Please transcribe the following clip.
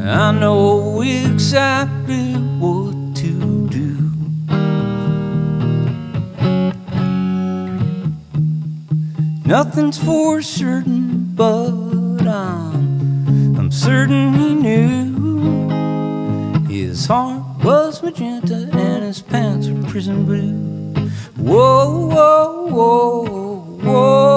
I know exactly what to do. Nothing's for certain, but I'm certain he knew. His heart was magenta and his pants were prison blue. Whoa, whoa, whoa, whoa.